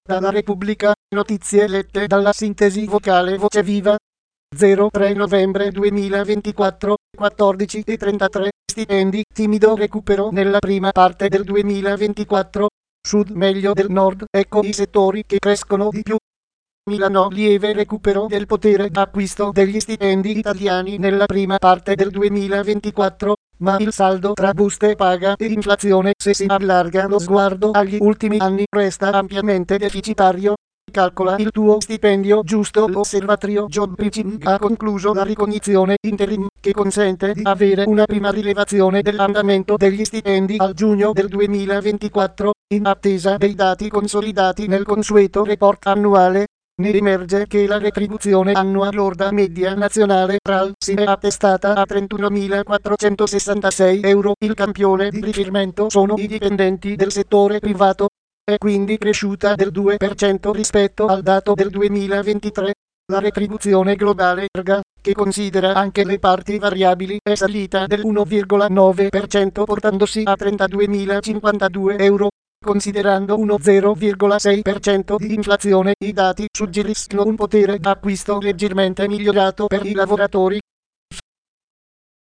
Dalla Repubblica, notizie lette dalla sintesi vocale Voce Viva. 03 novembre 2024, 14:33, stipendi, timido recupero nella prima parte del 2024. Sud meglio del nord, ecco i settori che crescono di più. Milano lieve recupero del potere d'acquisto degli stipendi italiani nella prima parte del 2024, ma il saldo tra buste paga e inflazione, se si allarga lo sguardo agli ultimi anni, resta ampiamente deficitario. Calcola il tuo stipendio giusto. L'osservatorio Job Pitching ha concluso la ricognizione interim che consente di avere una prima rilevazione dell'andamento degli stipendi al giugno del 2024, in attesa dei dati consolidati nel consueto report annuale. Ne emerge che la retribuzione annua lorda media nazionale RAL si è attestata a 31.466 euro. Il campione di riferimento sono i dipendenti del settore privato. È quindi cresciuta del 2% rispetto al dato del 2023. La retribuzione globale ERGA, che considera anche le parti variabili, è salita del 1,9%, portandosi a 32.052 euro. Considerando uno 0,6% di inflazione, i dati suggeriscono un potere d'acquisto leggermente migliorato per i lavoratori.